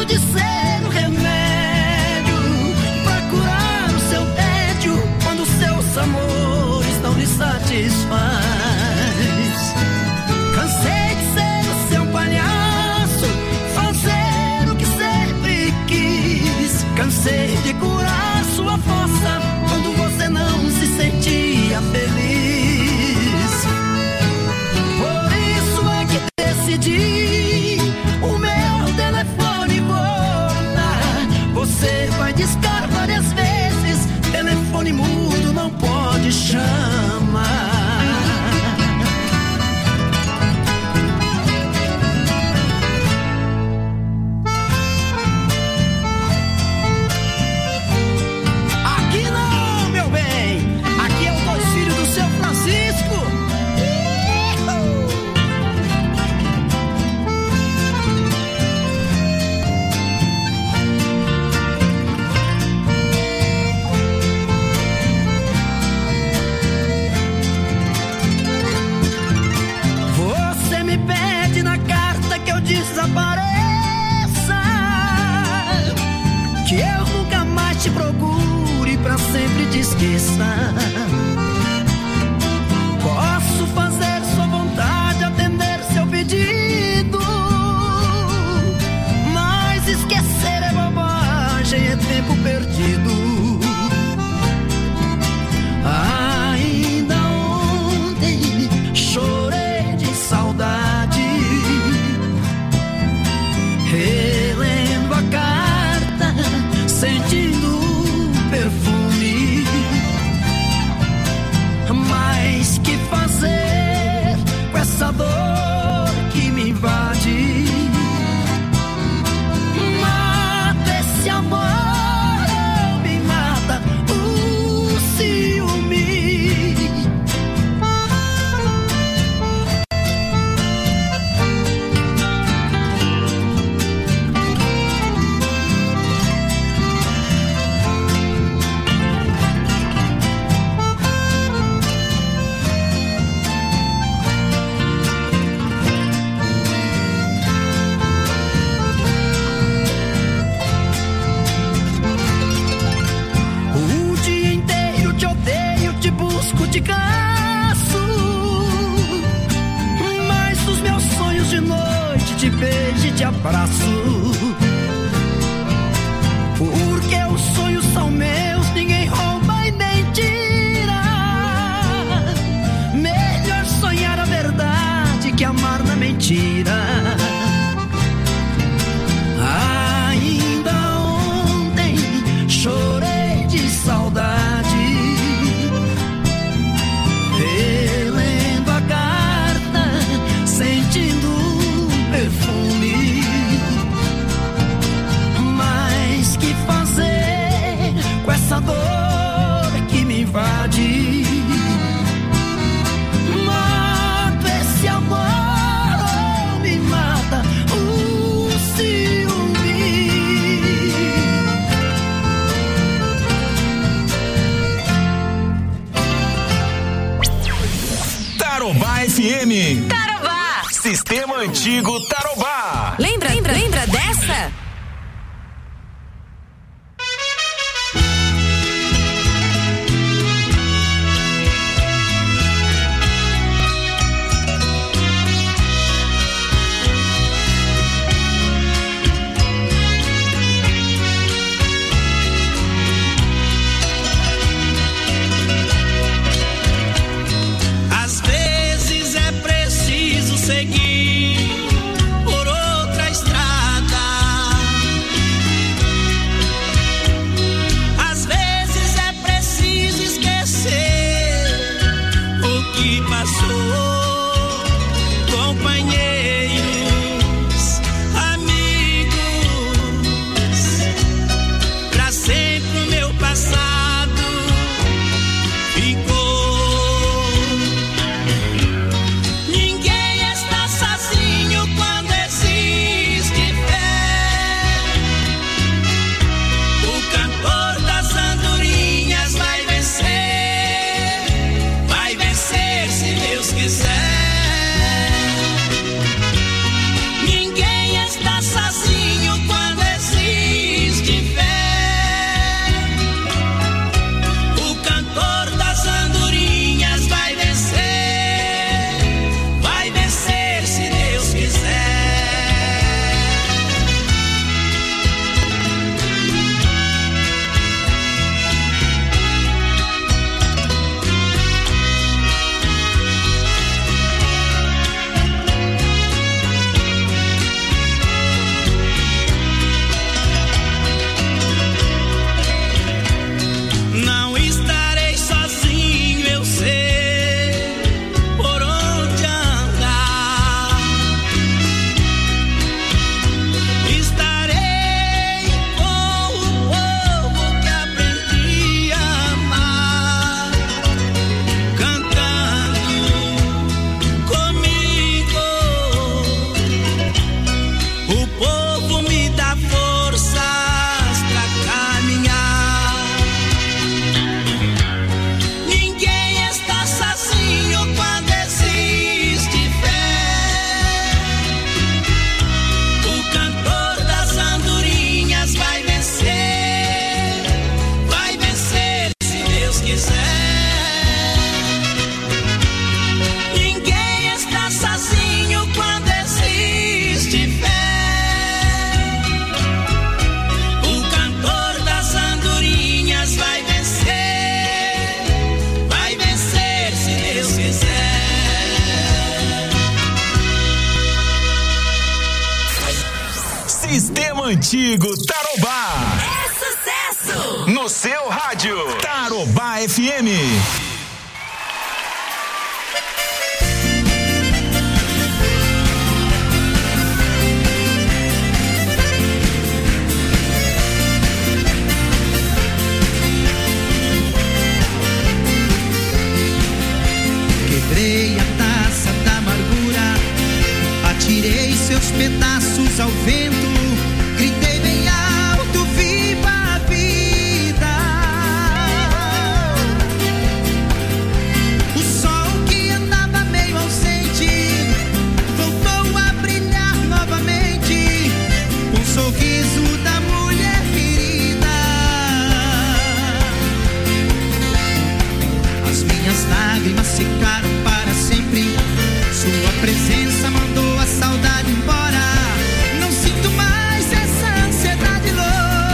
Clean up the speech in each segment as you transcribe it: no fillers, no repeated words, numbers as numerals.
de ser o remédio pra curar o seu tédio quando seus amores não lhe satisfaz. Cansei de ser o seu palhaço, fazer o que sempre quis. Cansei de curar sua força quando você não se sentia feliz. Por isso é que decidi o meu telefone vou dar. Você vai discar várias vezes, telefone mudo não pode chamar. Desapareça, que eu nunca mais te procure, pra sempre te esqueça. Posso fazer sua vontade, atender seu pedido, mas esquecer é bobagem, é tempo perdido. Ainda ontem chorei de saudade, relendo a carta, sentindo o perfume. Mas que fazer com essa dor que me invade? Mata esse amor, me mata o ciúme. Te caço, mas os meus sonhos de noite te beijo e te abraço. Porque os sonhos são meus, ninguém rouba e nem tira. Melhor sonhar a verdade que amar na mentira. Ainda ontem chorei de saudade, relendo a carta, sentindo o perfume. Mas que fazer com essa dor que me invade? Mata esse amor, me mata o ciúme. Tarobá FM. Tarobá. Sistema Antigo Tarobá. Lembra dessa? Às vezes é preciso seguir Sistema Antigo Tarobá. É sucesso! No seu rádio. Tarobá FM. Quebrei a taça da amargura, atirei seus pedaços ao vento, gritei bem alto, viva a vida. O sol que andava meio ausente voltou a brilhar novamente, com o sorriso da mulher ferida. As minhas lágrimas secaram para sempre, sua presença mandou a saudade embora. Não sinto mais essa ansiedade louca.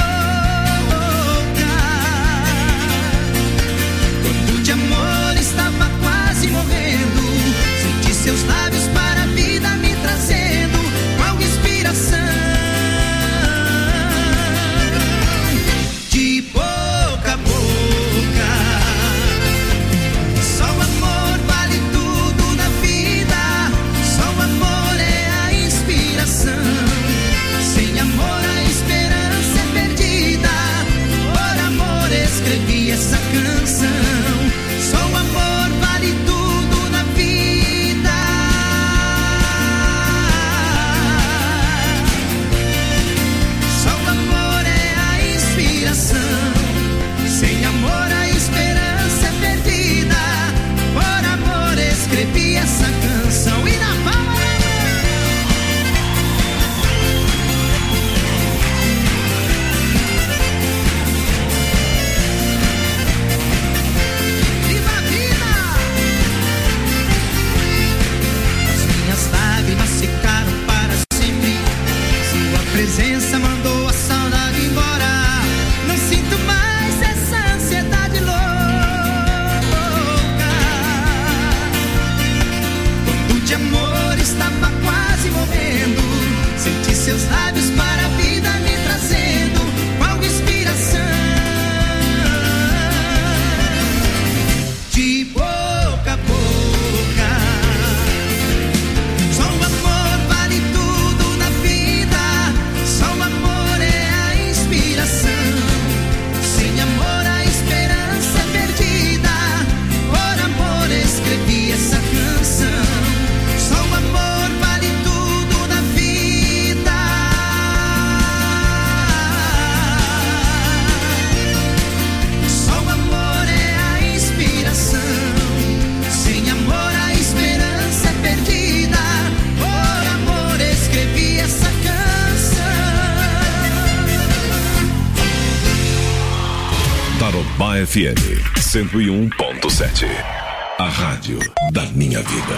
Quando de amor estava quase morrendo, senti seus lábios para a vida me trazendo qual inspiração. De boca a boca, só o amor vale tudo na vida. Só o amor é a inspiração. Sem amor a esperança é perdida. Por amor escrevi essa canção. Só o amor vale tudo na vida. Só o amor é a inspiração. Sem amor a esperança é perdida. Por amor escrevi essa canção. E na palma da viva a vida. As minhas lágrimas secaram para sempre, sua presença mandou a saudade embora. Não sinto mais essa ansiedade louca. Quando de amor estava quase morrendo, senti seus lábios para a vida me trazendo qual inspiração. De boca a boca, só o amor vale tudo na vida. Só o amor é a inspiração. Sem amor a esperança é perdida. Por amor escrevi essa canção. Só o amor vale tudo na vida. Só o amor é a inspiração. Sem amor a esperança é perdida. Por amor escrevi essa canção. Tarobá FM 101.7. A rádio da minha vida.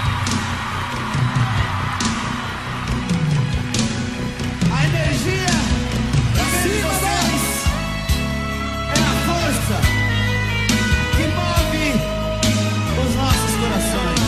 A energia de vocês é a força que move os nossos corações.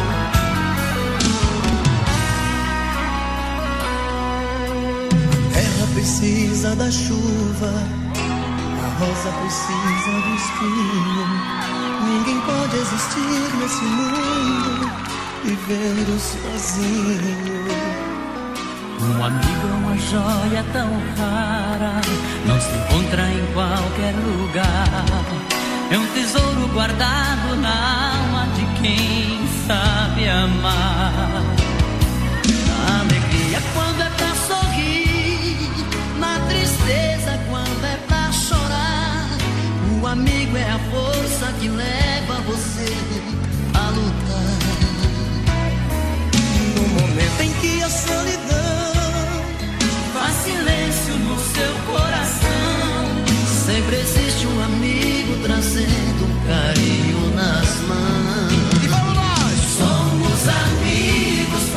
A terra precisa da chuva, a rosa precisa do espinho. Ninguém pode existir nesse mundo vivendo sozinho. Um amigo é uma joia tão rara, não se encontra em qualquer lugar. É um tesouro guardado na alma de quem sabe amar. A alegria quando é pra sorrir, na tristeza quando é pra chorar. O amigo é a força que leva você a lutar. No momento em que a solidão faz silêncio no seu coração, sempre existe um amigo trazendo um carinho nas mãos. e vamos nós! Somos amigos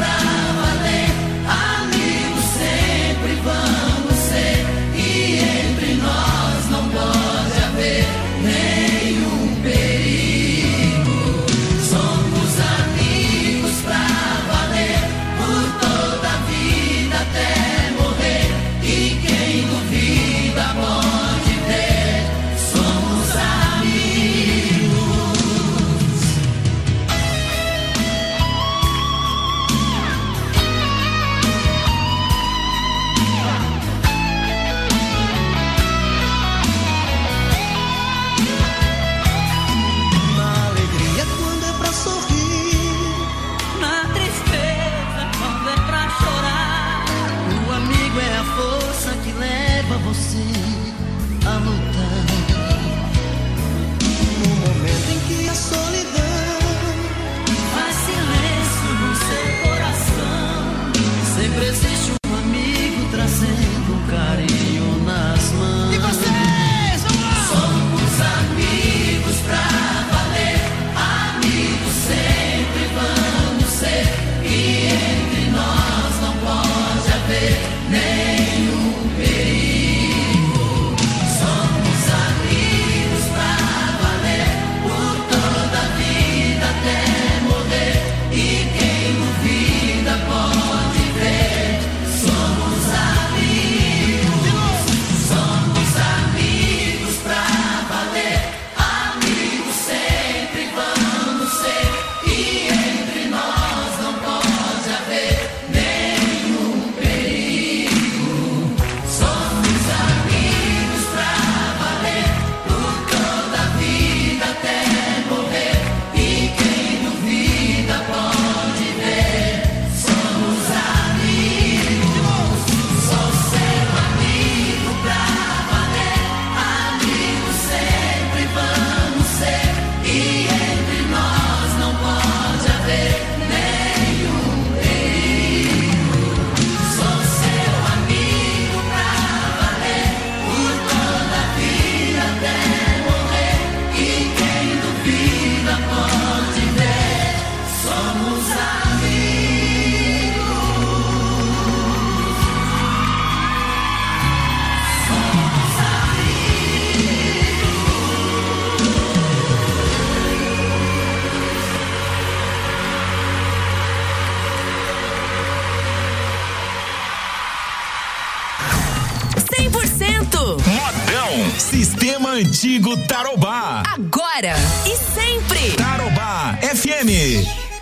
haver nenhum perigo. Somos amigos pra valer, por toda a vida até morrer. E quem duvida pode ver. Somos amigos, somos amigos pra valer. Amigos sempre vamos ser. E entre nós não pode haver nenhum perigo. Somos amigos pra valer, por toda a vida até morrer. E quem duvida pode ver. Somos amigos, sou seu amigo pra valer. Amigos sempre vamos ser. E entre nós não pode haver nenhum perigo. Sou seu amigo pra valer, por toda a vida até morrer. E quem duvida pode ver. Somos amigos. Somos Modão. Sistema Antigo Tarobá. Agora e sempre. Tarobá FM.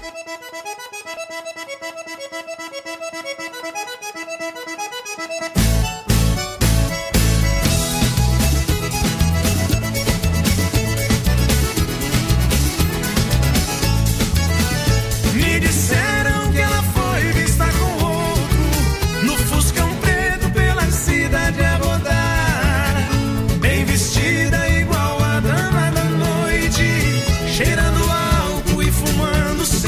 Me disseram que ela foi vista com outro, no Fuscão preto pela cidade a rodar, bem vestida igual a dama da noite, cheirando álcool e fumando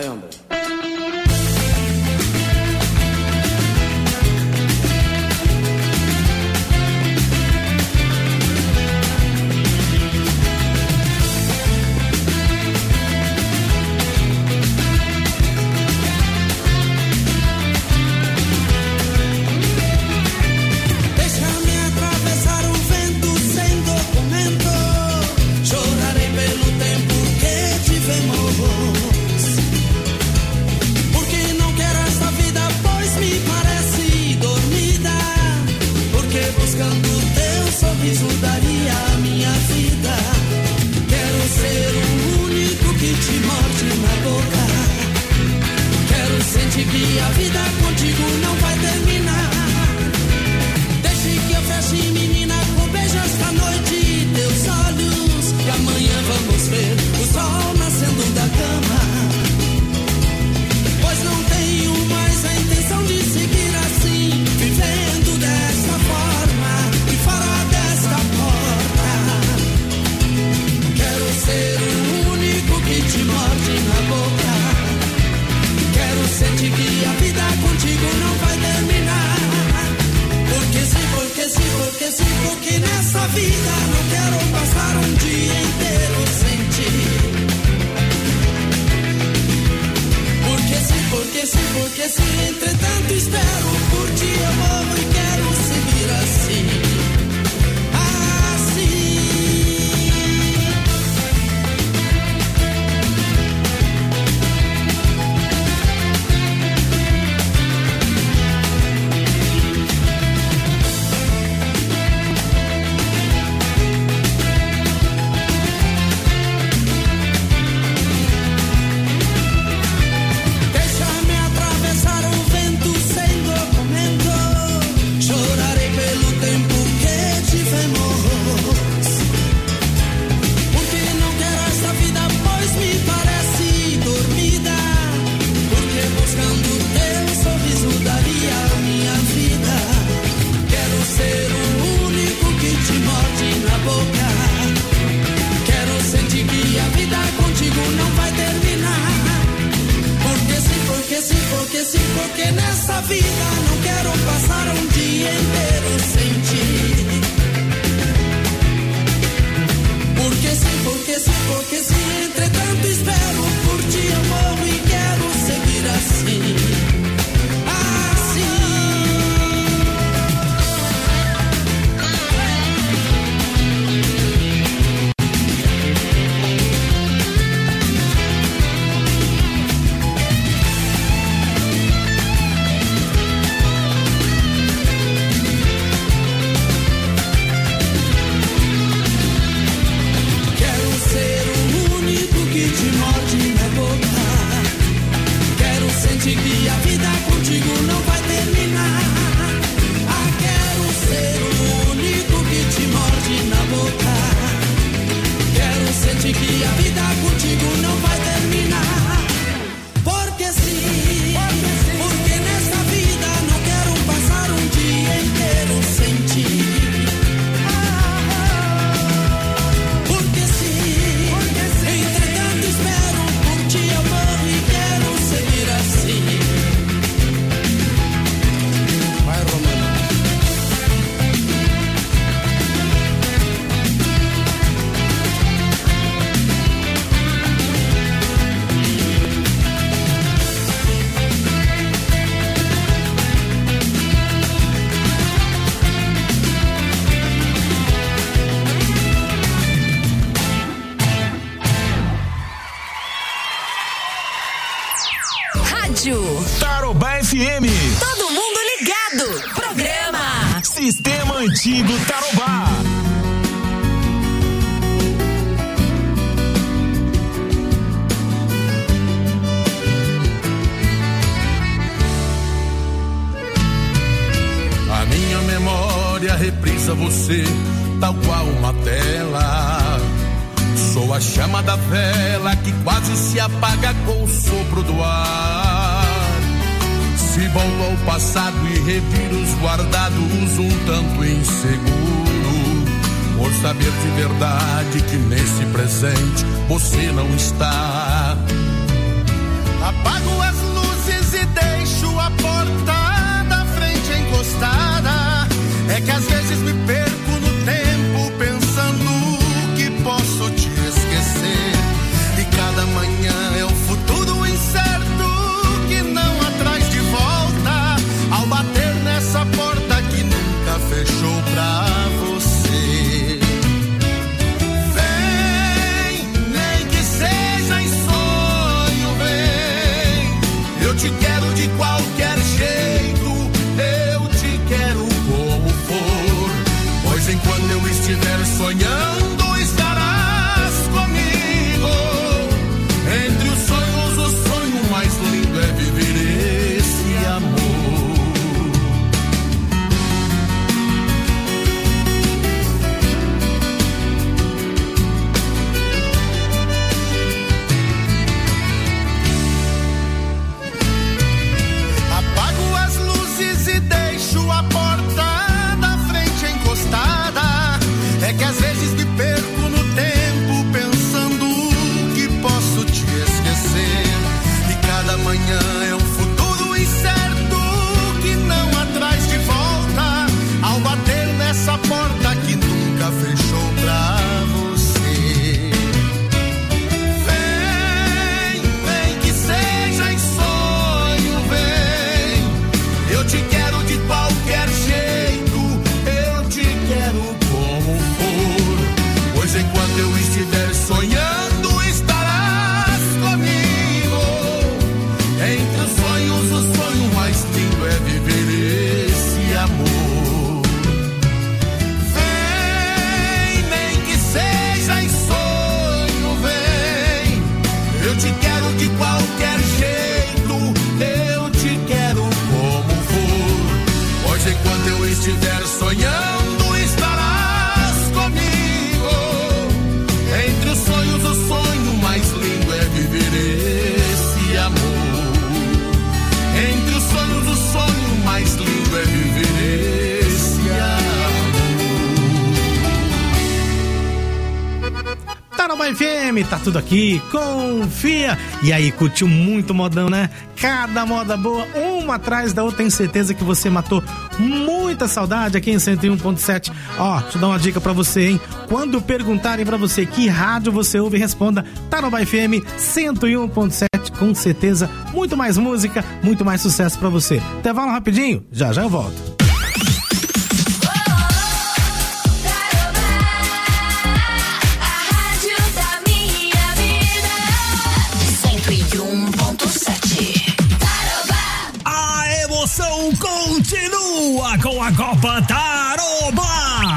Vai, homem. Daria a minha vida. Quero ser o único que te morde na boca. Quero sentir que a vida contigo não vai terminar. Deixe que eu feche, menina, com beijo esta noite teus olhos. E amanhã vamos ver o sol nascendo da cama. Pois não tenho mais a intenção de seguir assim, vivendo desta forma e fora desta porta. Quero ser o único que te morde na boca. Quero sentir que a vida contigo não vai terminar. Porque sim, porque sim, porque sim, porque nessa vida não quero passar um dia inteiro sem ti. Porque sim, porque sim, entretanto espero por ti, eu morro e quero seguir assim. Porque nessa vida não quero passar um dia inteiro sem ti. Porque sim, entretanto espero por ti, eu morro e quero seguir assim. Que a vida contigo não vai terminar. Ah, quero ser o único que te morde na boca. Quero sentir que a vida contigo não vai terminar. Porque sim, porque nessa vida não quero passar um dia inteiro sem ti. Porque sim, entretanto espero por ti, eu morro e quero seguir assim. Tarobá FM. Todo mundo ligado. Programa Sistema Antigo Tarobá. A minha memória reprisa você, tal qual uma tela. Sou a chama da vela que quase se apaga com o sopro do ar. Se volto ao passado e reviro os guardados um tanto inseguro, por saber de verdade que nesse presente você não está. Apago as luzes e deixo a porta da frente encostada. É que às vezes me perco no tempo pensando que posso te esquecer. E cada manhã é um futuro incerto que não atrás de volta. Ao bater nessa porta que nunca fechou pra você. Vem, nem que seja em sonho, vem. Eu te quero de qualquer jeito, eu te quero como for. Pois enquanto eu estiver sonhando, estarás comigo. Entre os sonhos, o sonho mais lindo é viver esse amor. Apago as luzes e deixo a porta da frente encostada. É que às vezes me perco no tempo pensando que posso te esquecer. E cada manhã é um futuro incerto que não atrás de volta. Ao bater nessa porta que nunca fechou pra você. Vem, vem que seja em sonho, vem. Eu te quero de qualquer jeito, eu te quero como for. Pois enquanto eu estiver sonhando, estarás comigo. Entre os sonhos, o sonho mais lindo é viver esse amor. Vem, nem que seja em sonho, vem. Eu te quero de qualquer jeito, eu te quero como for. Pois enquanto eu estiver sonhando, estarás comigo. Entre os sonhos, o sonho mais lindo é viver esse amor. Entre os sonhos, o sonho mais lindo é viver esse amor. Tarobá FM, tá tudo aqui, confia. E aí, curtiu muito modão, né? Cada moda boa, uma atrás da outra. Tenho certeza que você matou muita saudade aqui em 101.7. Ó, deixa eu dar uma dica pra você, hein? Quando perguntarem pra você que rádio você ouve, responda Tarobá FM 101.7. Com certeza, muito mais música, muito mais sucesso pra você. Intervalo rapidinho, já eu volto. Continua com a Copa Tarobá.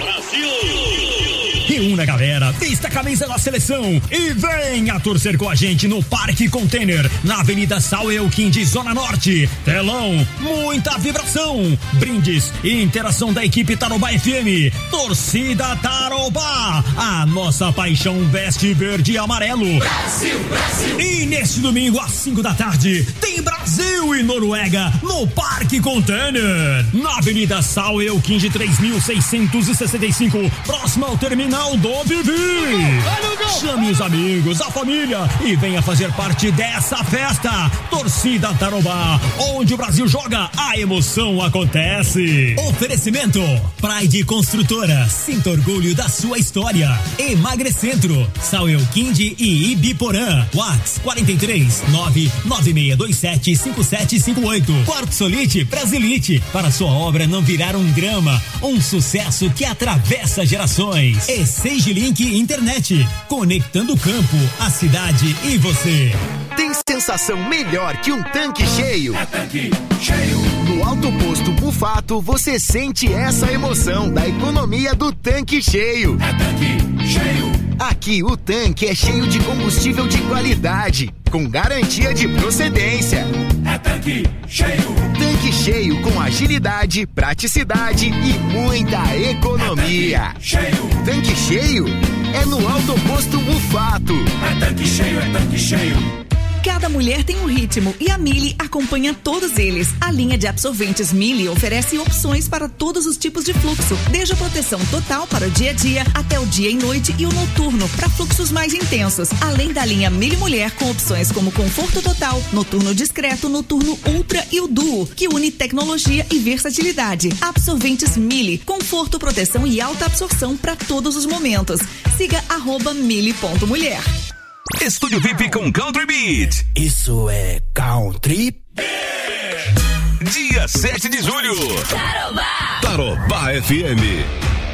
Reúna, galera, vista a camisa da seleção e venha torcer com a gente no Parque Container, na Avenida Sauelquim de Zona Norte. Telão, muita vibração, brindes e interação da equipe Tarobá FM. Torcida Tarobá, a nossa paixão veste verde e amarelo. Brasil, Brasil. E neste domingo às 5 da tarde tem Brasil e Noruega no Parque Container, na Avenida Sauelquim de 3665, próximo ao terminal do Vivi. Chame os amigos, a família e venha fazer parte dessa festa. Torcida Tarobá, onde o Brasil joga, a emoção acontece. Oferecimento Pride Construtora, sinta orgulho da sua história. Emagrecentro, Sauelquim e Ibiporã. Whats 43 99627 5758. Quartzolite Brasilite, para sua obra não virar um drama, um sucesso que atravessa gerações. E Sage Link Internet, conectando o campo, a cidade e você. Tem sensação melhor que um tanque cheio? É tanque cheio. No Alto Posto Bufato, você sente essa emoção da economia do tanque cheio. É tanque cheio. Aqui o tanque é cheio de combustível de qualidade, com garantia de procedência. É tanque cheio. Tanque cheio com agilidade, praticidade e muita economia. É tanque cheio. Tanque cheio é no Alto Posto Bufato. É tanque cheio, é tanque cheio. Cada mulher tem um ritmo e a Mili acompanha todos eles. A linha de absorventes Mili oferece opções para todos os tipos de fluxo, desde a proteção total para o dia a dia até o dia e noite e o noturno para fluxos mais intensos. Além da linha Mili Mulher com opções como conforto total, noturno discreto, noturno ultra e o duo, que une tecnologia e versatilidade. Absorventes Mili, conforto, proteção e alta absorção para todos os momentos. Siga @mili.mulher. Estúdio VIP com Country Beat. Isso é Country? Dia 7 de julho. Tarobá FM.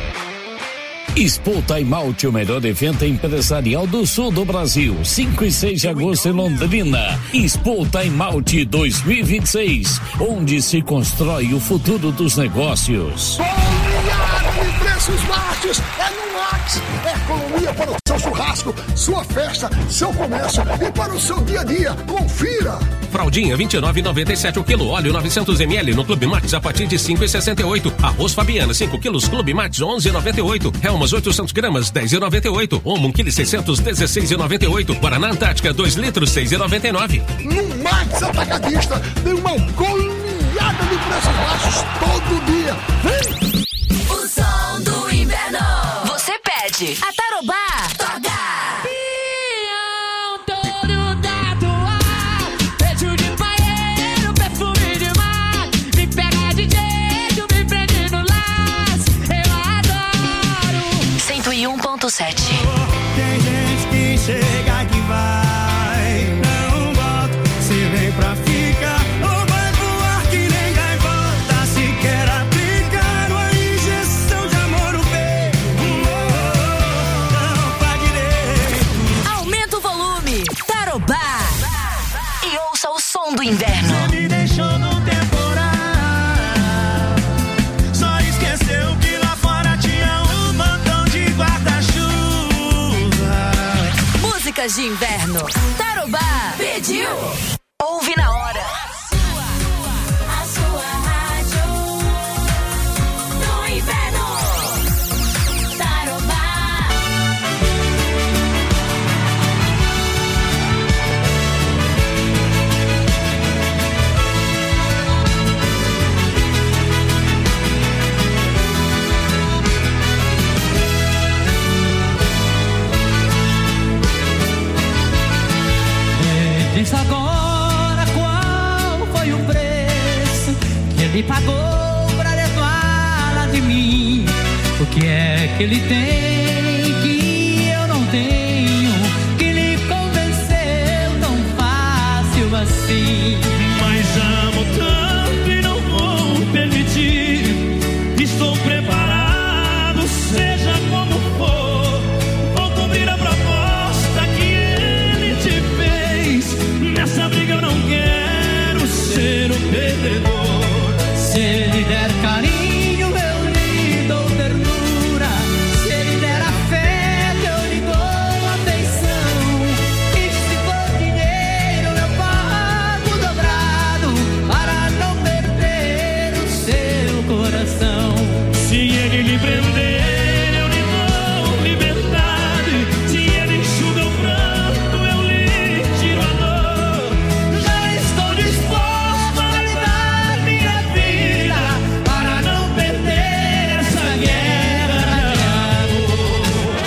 Expo Time Out, o melhor evento empresarial do sul do Brasil. 5 e 6 de agosto em Londrina. Expo Time Out 2026, onde se constrói o futuro dos negócios. Preços baixos é no Max. É economia para o seu churrasco, sua festa, seu comércio e para o seu dia a dia. Confira. Fraldinha 29,97 o quilo, óleo 900 ml no Clube Max a partir de 5,68. Arroz Fabiana 5 quilos, Clube Max 11,98. Helmas 800 gramas 10,98. Omo 1 kg 600 16,98. Guaraná Antártica 2 litros 6,99. No Max Atacadista tem uma goleada de preços baixos todo dia. Vem! O som do inverno. Você pede. A Tarobá toca. Beijo de banheiro, perfume de mar. Me pega de jeito, me prende no laço. Eu adoro. 101.7. Tem gente que chega que vai, não volta. Se vem pra ficar, ou vai voar que nem gaivota. Se quer aplicar uma injeção de amor no peito, não faz direito. Aumenta o volume. Tarobá. E ouça o som do inverno. Você me deixou no temporal. Só esqueceu que lá fora tinha um montão de guarda-chuva. Músicas de inverno. Tarobá pediu. Ouve na hora. A sua rádio do inverno. Tarobá. Diz agora qual foi o preço que ele pagou pra levá-la de mim. O que é que ele tem que eu não tenho, que lhe convenceu tão fácil assim? Mas amo tanto e não vou permitir. Estou preparado, seja como for. Vou cumprir a proposta que ele te fez. Nessa briga eu não quero ser o perdedor. Se ele der carinho, eu lhe dou ternura. Se ele der afeto, eu lhe dou atenção. E se for dinheiro, eu pago dobrado para não perder o seu coração. Se ele lhe prender, eu lhe dou liberdade. Se ele enxuga o pranto, eu lhe tiro a dor. Já estou disposto a lhe dar minha vida para não perder essa guerra de amor.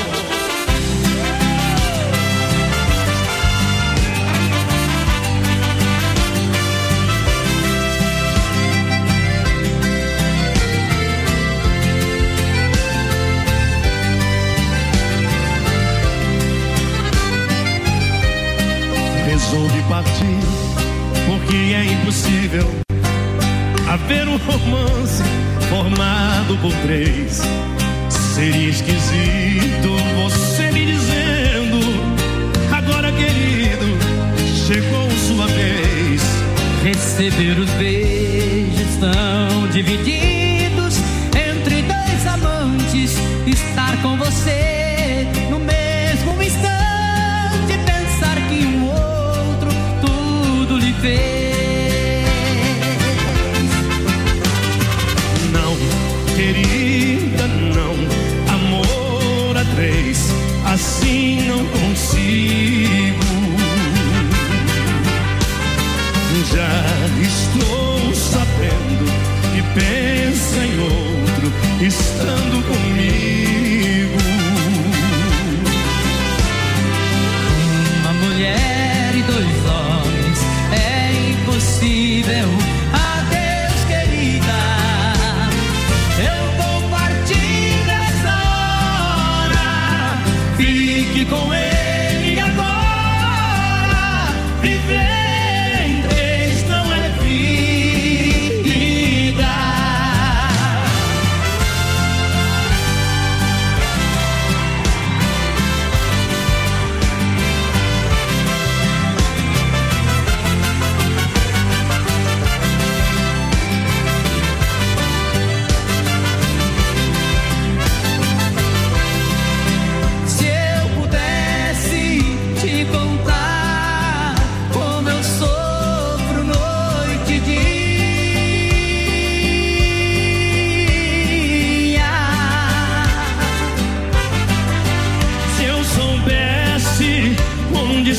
Resolvi partir, porque é impossível haver um romance formado por três. Seria esquisito você me dizendo: agora, querido, chegou sua vez. Receber os beijos tão divididos entre dois amantes, estar com você no mesmo instante, pensar que um outro tudo lhe fez. Não, querida, não. Amor a três, assim não consigo.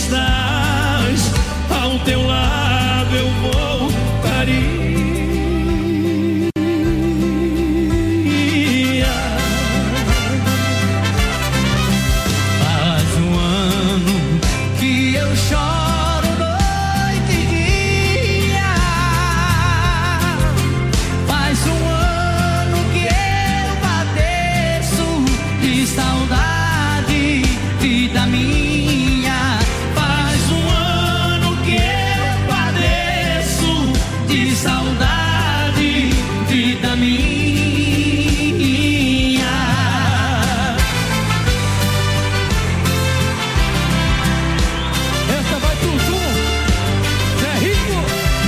estás, ao teu lado eu voltaria. Faz um ano que eu choro noite e dia. Faz um ano que eu padeço de saudade, vida minha. Faz um ano que eu padeço de saudade, vida minha. Essa vai pro Zoom, Zé Rico.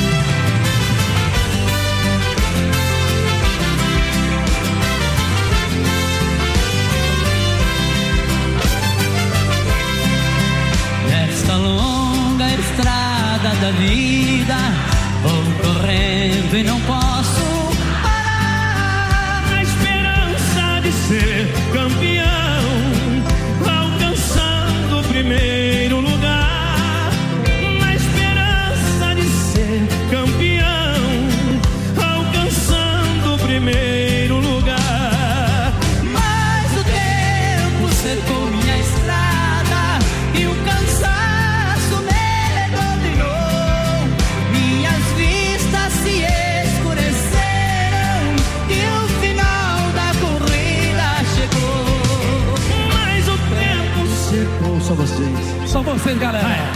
Nesta longa estrada da vida, vou correndo e não posso parar. Na esperança de ser campeão, alcançando o primeiro lugar. Na esperança de ser campeão, alcançando o primeiro lugar. Mas o tempo cercou minha estrada e o cansaço me dominou. Minhas vistas se escureceram e o final da corrida chegou. Mas o tempo secou. Só vocês. Só vocês, galera.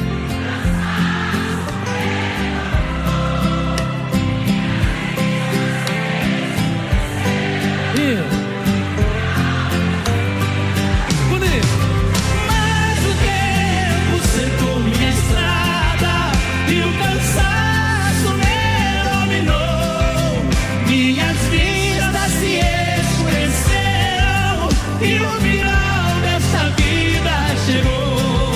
Bonito. Mas o tempo cercou minha estrada e o cansaço me dominou. Minhas vistas se escureceram e o final dessa vida chegou.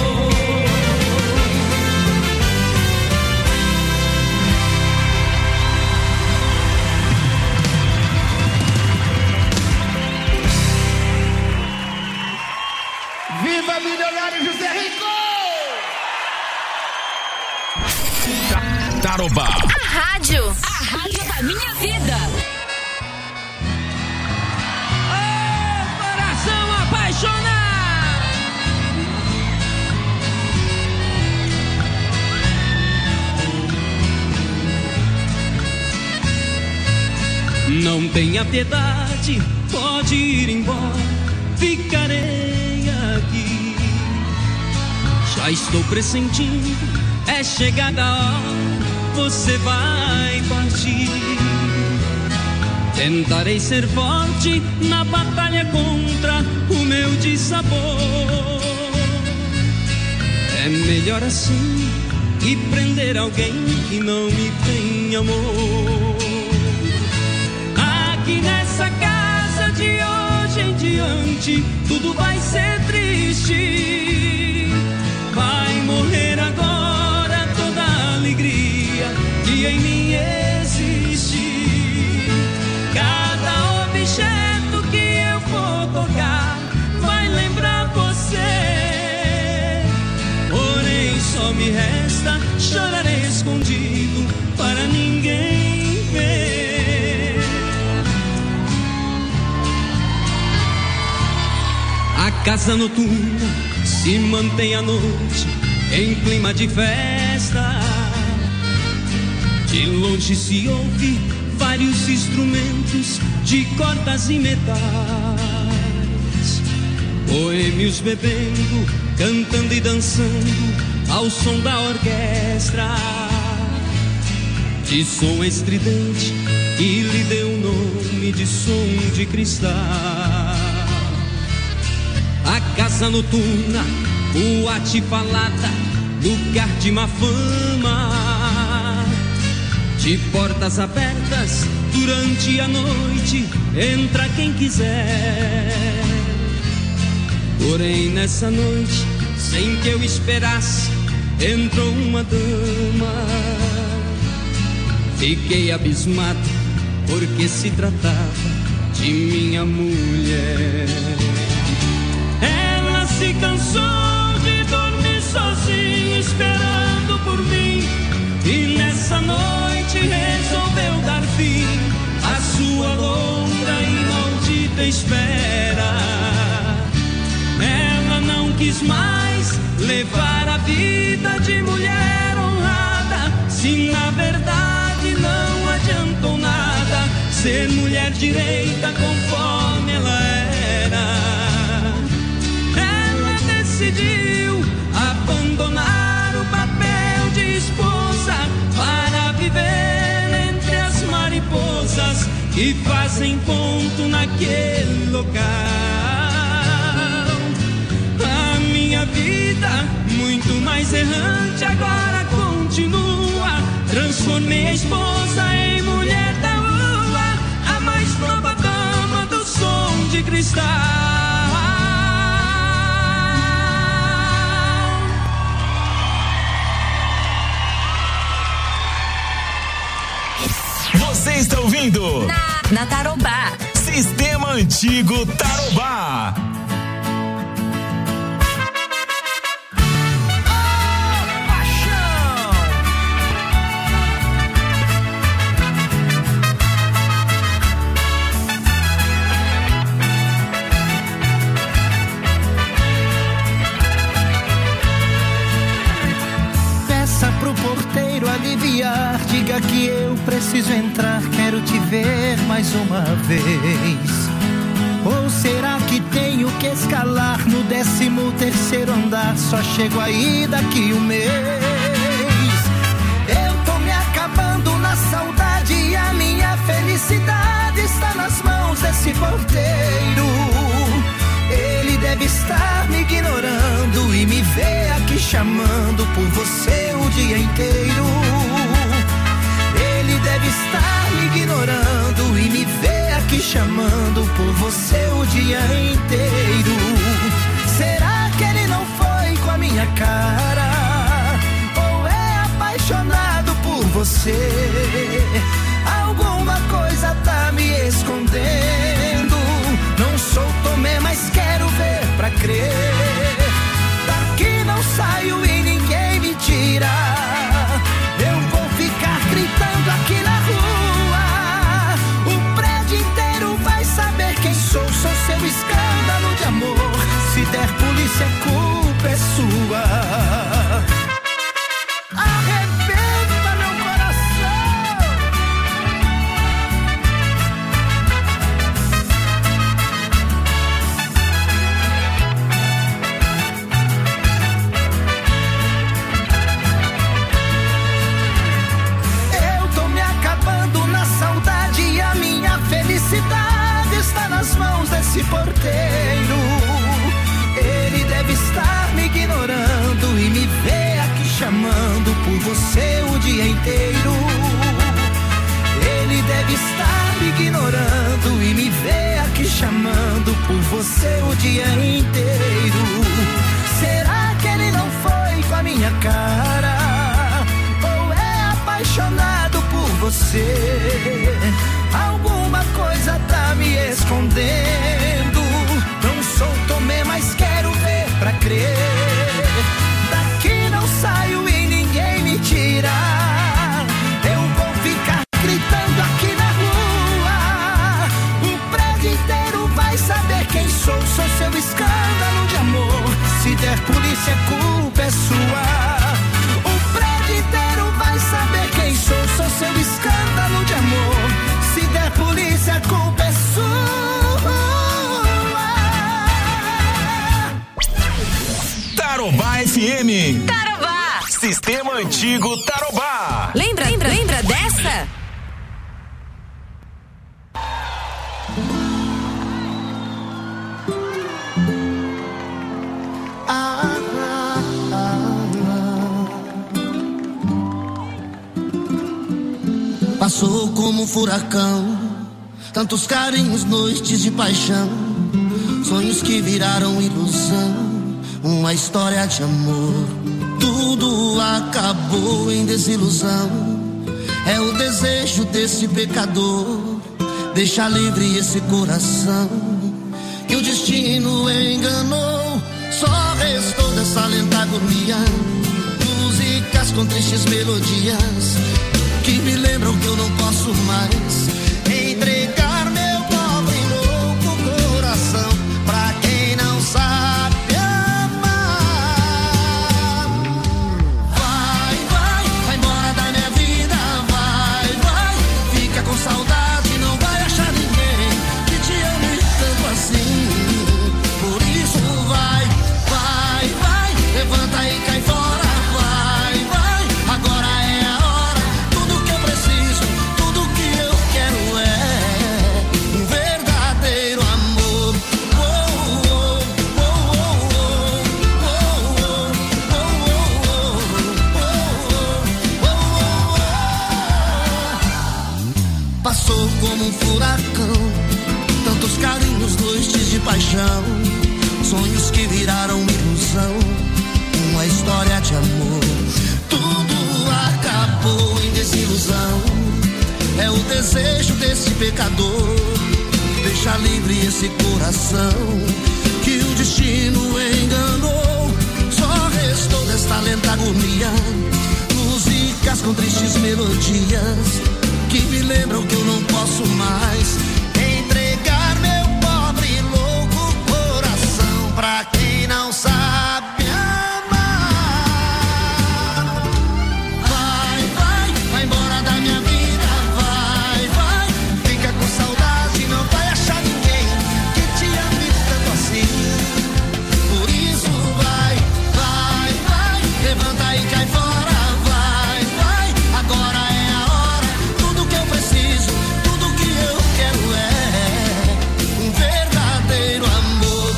Viva Milionário José Rico! Tarobá. A rádio da minha vida. Coração apaixonado. Não tenha piedade, pode ir embora, ficarei aqui. Já estou pressentindo, é chegada a hora, você vai partir. Tentarei ser forte na batalha contra o meu dissabor. É melhor assim que prender alguém que não me tem amor. Aqui nessa casa de hoje em diante tudo vai ser triste. Vai morrer agora toda a alegria que em mim existe. Cada objeto que eu for tocar vai lembrar você. Porém só me resta chorar escondido para ninguém ver. A casa noturna se mantém à noite em clima de festa. De longe se ouve vários instrumentos de cordas e metais. Boêmios bebendo, cantando e dançando ao som da orquestra. De som estridente que lhe deu o nome de som de cristal. A casa noturna, boate falada, lugar de má fama. De portas abertas durante a noite, entra quem quiser. Porém nessa noite, sem que eu esperasse, entrou uma dama. Fiquei abismado, porque se tratava de minha mulher. Ela se cansou de dormir sozinha mais levar a vida de mulher honrada, se na verdade não adiantou nada ser mulher direita conforme ela era. Ela decidiu abandonar o papel de esposa para viver entre as mariposas que fazem ponto naquele local. A minha vida, muito mais errante, agora continua. Transformei a esposa em mulher da lua, a mais nova dama do som de cristal. Você está ouvindo na Tarobá. Sistema Antigo Tarobá. Pro porteiro aliviar, diga que eu preciso entrar, quero te ver mais uma vez. Ou será que tenho que escalar no 13º andar, só chego aí daqui um mês? Eu tô me acabando na saudade e a minha felicidade está nas mãos desse porteiro. Ele deve estar me ignorando e me vê aqui chamando por você o dia inteiro. Ele deve estar me ignorando e me vê aqui chamando por você o dia inteiro. Será que ele não foi com a minha cara? Ou é apaixonado por você? Alguma coisa tá me escondendo. Não sou Tomé, mas quero ver pra crer. Daqui não saio e ninguém me tira. Eu vou ficar gritando aqui na rua. O prédio inteiro vai saber quem sou. Sou seu escândalo de amor. Se der polícia, a culpa é sua. Arrebenta meu coração. Eu tô me acabando na saudade e a minha felicidade está nas mãos desse porteiro. Ele deve estar me ignorando e me vê aqui chamando por você o dia inteiro. Ele deve estar me ignorando e me vê aqui chamando por você o dia inteiro. Será que ele não foi com a minha cara? Ou é apaixonado por você? Alguma coisa tá me escondendo. Não sou Tomé, mas quero ver pra crer. Daqui não saio e ninguém me tira. Eu vou ficar gritando aqui na rua. O prédio inteiro vai saber quem sou. Sou seu escândalo de amor. Se der polícia, a culpa é sua. O prédio inteiro vai saber quem sou. Sou seu escândalo de amor. Se der polícia, a culpa é sua. Tarobá FM. Tarobá. Sistema Antigo Tarobá. Lembra dessa? Passou como um furacão, tantos carinhos, noites de paixão, sonhos que viraram ilusão, uma história de amor. Tudo acabou em desilusão, é o desejo desse pecador, deixar livre esse coração que o destino enganou. Só restou dessa lenta agonia, músicas com tristes melodias que me lembram que eu não posso mais entregar meu pobre e louco coração pra quem não sabe amar. furacão. Tantos carinhos, noites de paixão, sonhos que viraram ilusão, uma história de amor. Tudo acabou em desilusão. É o desejo desse pecador. Deixa livre esse coração que o destino enganou. Só restou desta lenta agonia músicas com tristes melodias que me lembram que eu não posso mais entregar meu pobre e louco coração pra quem não sabe amar. Vai embora da minha vida, vai, fica com saudade, não vai achar ninguém que te ame tanto assim. Por isso vai, levanta e cai fora, vai, agora é a hora, tudo que eu preciso, tudo que eu quero é um verdadeiro amor.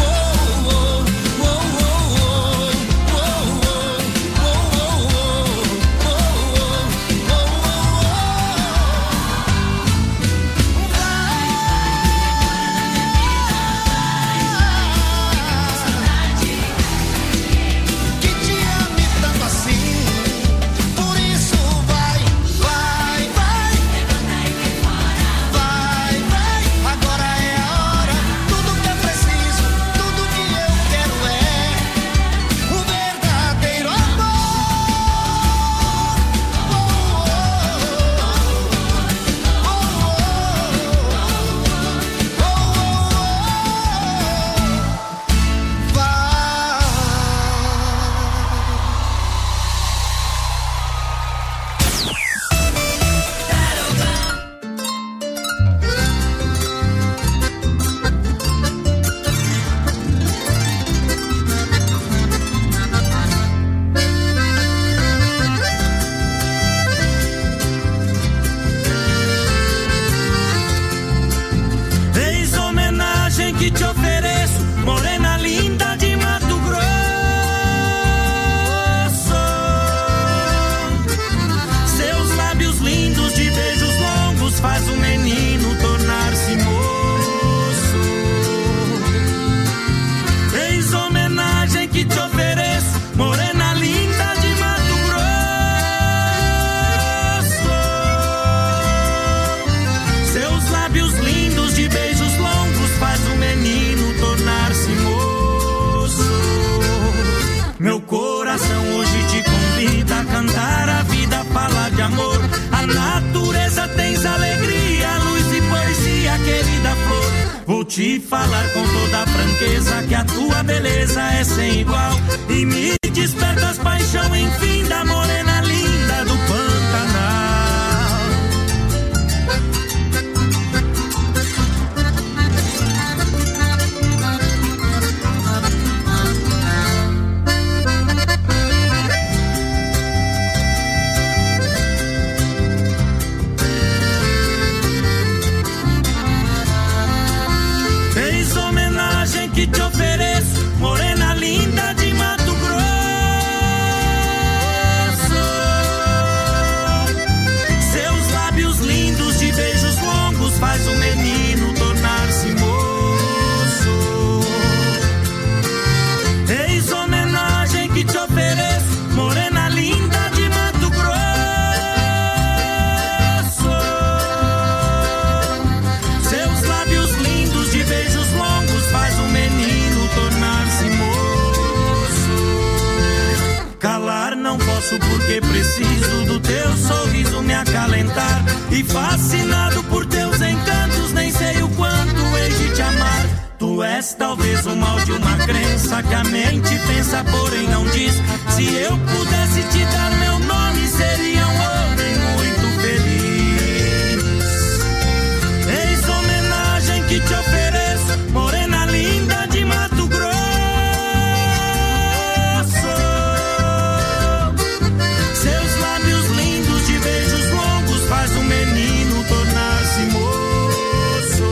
Que te ame tanto assim. Por isso vai, agora é a hora, tudo que eu preciso, tudo que eu quero é um verdadeiro amor. Eis homenagem que te ofereço, morena linda de Mato Grosso. Seus lábios lindos de beijos longos faz o menino tornar-se moço. Eis homenagem que te ofereço, morena linda de Mato Grosso. Seus lábios lindos de beijos longos faz o menino tornar-se moço. Meu coração hoje te convida a cantar a vida, falar de amor. A natureza tens alegria, luz e poesia, querida flor. Vou te falar com toda a franqueza que a tua beleza é sem igual e me despertas paixão, enfim, da morena linda do Pantanal. Eis homenagem que te ofereço, morena linda de Mato Grosso. Seus lábios lindos de beijos longos faz o menino tornar-se moço. Eis homenagem que te ofereço, morena linda de Mato Grosso. Seus lábios lindos de beijos longos faz o menino tornar-se moço. Calar não posso porque preciso do teu sorriso me acalentar. E fascinado por teus encantos, nem sei o quanto hei de te amar. Tu és talvez o mal de uma crença que a mente pensa, porém não diz. Se eu pudesse te dar meu nome, seria um homem muito feliz. Eis homenagem que te ofereço, morena linda de Mato Grosso. Seus lábios lindos de beijos longos faz o menino tornar-se moço.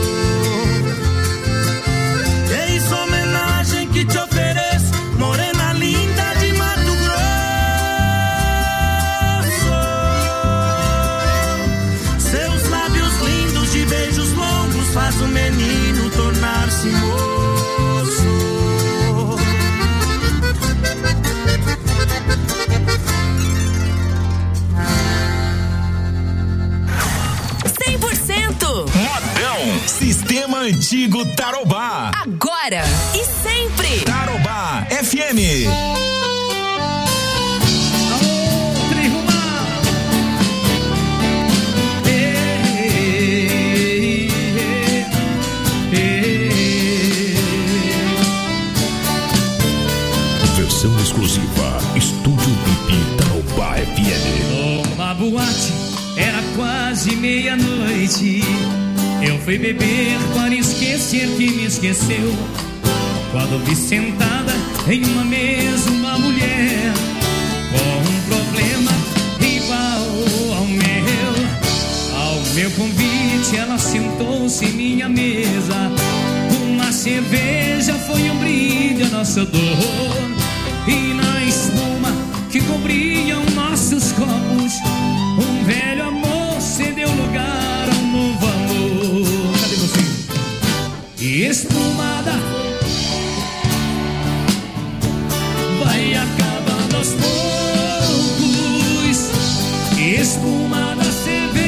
Eis homenagem que te ofereço, morena linda de Mato Grosso. contigo, Tarobá. Agora e sempre. Tarobá FM. Versão exclusiva, Estúdio VIP Tarobá FM. Uma boate, era quase meia-noite. Eu fui beber para esquecer que me esqueceu. Quando vi sentada em uma mesa uma mulher com um problema igual ao meu. Ao meu convite ela sentou-se em minha mesa. Uma cerveja foi um brinde à nossa dor. E na espuma que cobriam nossos copos, um velho amor cedeu lugar a um novo amor. Cadê você? E espumada vai acabando aos poucos. E espumada cerveja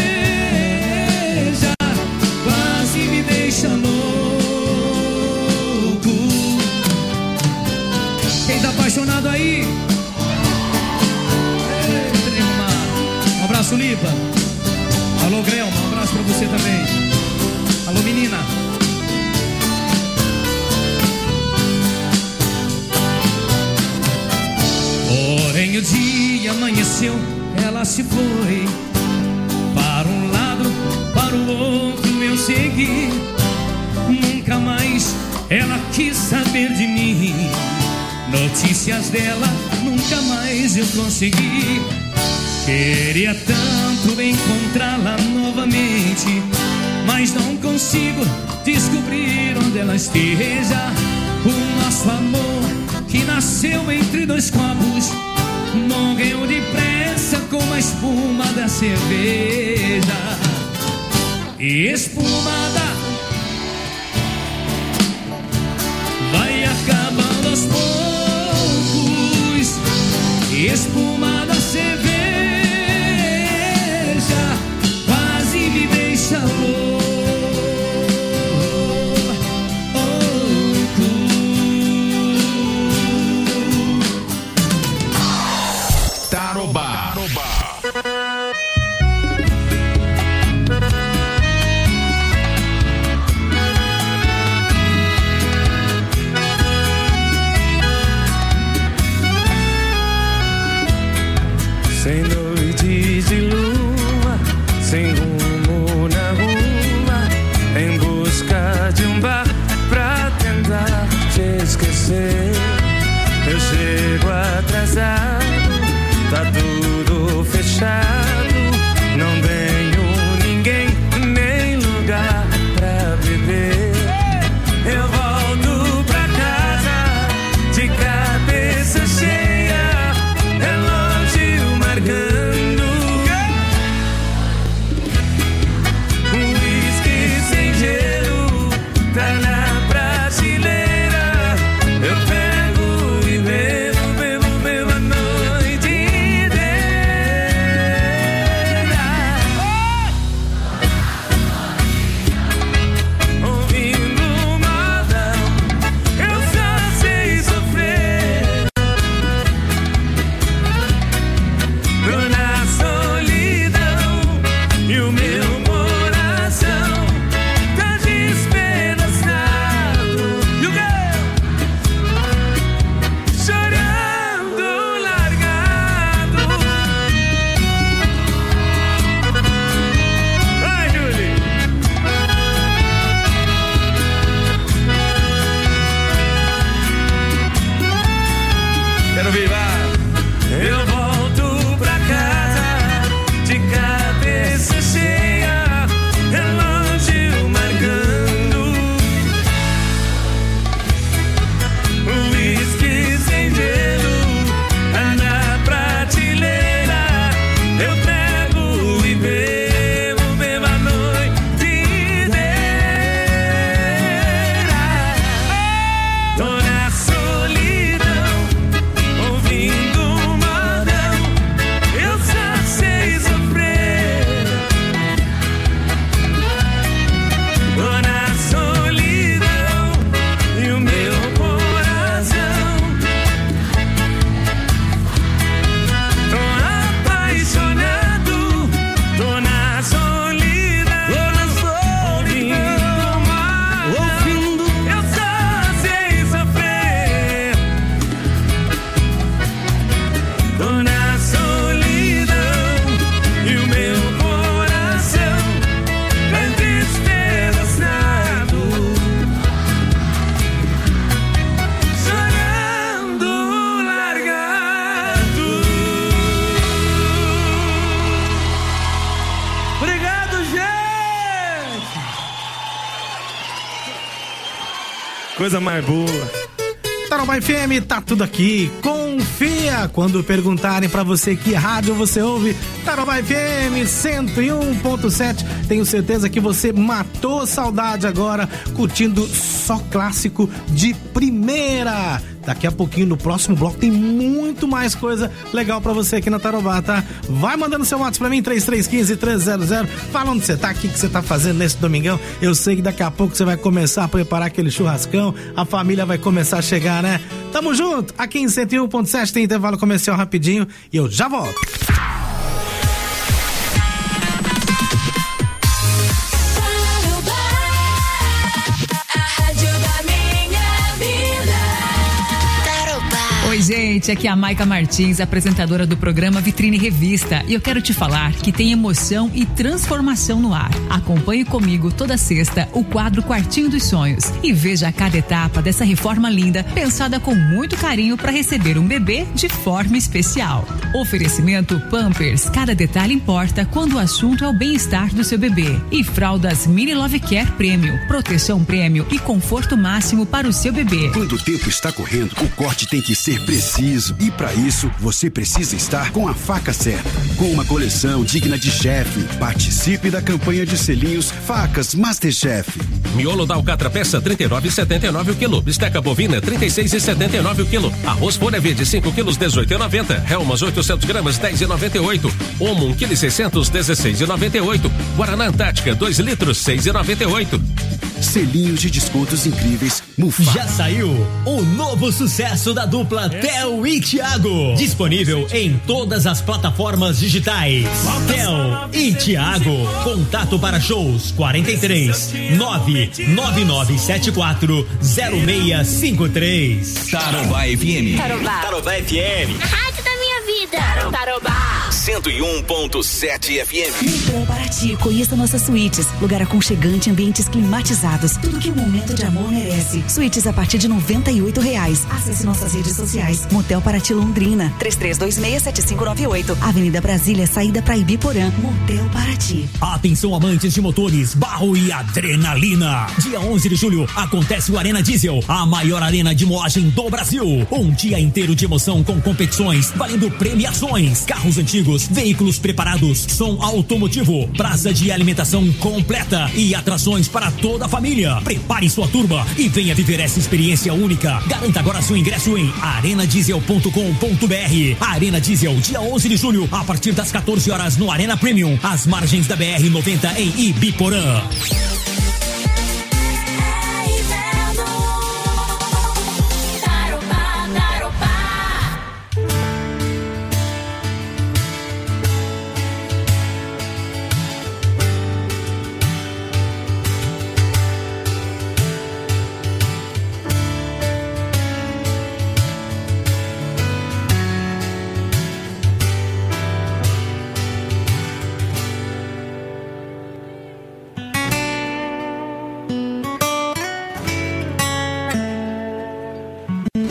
quase me deixa louco. Quem tá apaixonado aí? Um abraço, Lipa. Alô, Grelma, um abraço pra você também. Alô, menina. Porém o dia amanheceu, ela se foi. Para um lado, para o outro eu segui. Nunca mais ela quis saber de mim. Notícias dela nunca mais eu consegui. Queria tanto encontrá-la novamente, mas não consigo descobrir onde ela esteja. O nosso amor que nasceu entre dois copos morreu depressa com a espuma da cerveja. E espumada vai acabando aos poucos. Espuma da cerveja quase me deixa louco. Tarobá. Sem noite de lua, sem rumo na rua, em busca de um bar pra tentar te esquecer. Eu chego atrasado, tá tudo fechado, não tenho ninguém nem lugar pra beber. Eu volto pra casa de cabeça cheia, relógio marcando, uísque sem gelo tá na prateleira. Eu pego e bebo, bebo, bebo a noite inteira. Coisa mais boa. Tarobá FM, tá tudo aqui. Confia quando perguntarem pra você que rádio você ouve. Tarobá FM 101.7. Tenho certeza que você matou saudade agora, curtindo só clássico de primeira. Daqui a pouquinho, no próximo bloco, tem muito mais coisa legal pra você aqui na Tarobá, tá? Vai mandando seu WhatsApp pra mim, 3315-300. Fala onde você tá, o que você tá fazendo nesse domingão. Eu sei que daqui a pouco você vai começar a preparar aquele churrascão, a família vai começar a chegar, né? Tamo junto! Aqui em 101.7 tem intervalo comercial rapidinho e eu já volto. Oi, gente, aqui é a Maica Martins, apresentadora do programa Vitrine Revista, e eu quero te falar que tem emoção e transformação no ar. Acompanhe comigo toda sexta o quadro Quartinho dos Sonhos e veja cada etapa dessa reforma linda, pensada com muito carinho para receber um bebê de forma especial. Oferecimento Pampers, cada detalhe importa quando o assunto é o bem-estar do seu bebê. E fraldas Mini Love Care Premium, proteção prêmio e conforto máximo para o seu bebê. Quando o tempo está correndo, o corte tem que ser preciso. E para isso, você precisa estar com a faca certa. Com uma coleção digna de chefe. Participe da campanha de selinhos Facas Masterchef. Miolo da alcatra peça 39,79 o quilo. Bisteca bovina 36,79 o quilo. Arroz folha verde 5 quilos 18,90. Helmas 800 gramas 10,98. Omo 1 quilo 600 16,98. Guaraná Antártica 2 litros 6,98. Selinhos de descontos incríveis. Mufasa. Já saiu o novo sucesso da dupla Theo e Thiago. Disponível em todas as plataformas digitais. Theo e Thiago. Contato para shows 43 99974 0653. Tarobá FM. Tarobá FM. A rádio da minha vida. Tarobá. 101.7 FM. Motel Paraty, conheça nossas suítes. Lugar aconchegante, ambientes climatizados. Tudo que um momento de amor merece. Suítes a partir de R$98. Acesse nossas redes sociais. Motel Paraty Londrina, 33267598. Avenida Brasília, saída para Ibiporã. Motel Paraty. Atenção, amantes de motores, barro e adrenalina. Dia 11 de julho acontece o Arena Diesel, a maior arena de moagem do Brasil. Um dia inteiro de emoção com competições, valendo premiações, carros antigos, veículos preparados, som automotivo, praça de alimentação completa e atrações para toda a família. Prepare sua turma e venha viver essa experiência única. Garanta agora seu ingresso em arenadiesel.com.br. Arena Diesel, dia 11 de julho, a partir das 14 horas no Arena Premium, às margens da BR-90 em Ibiporã.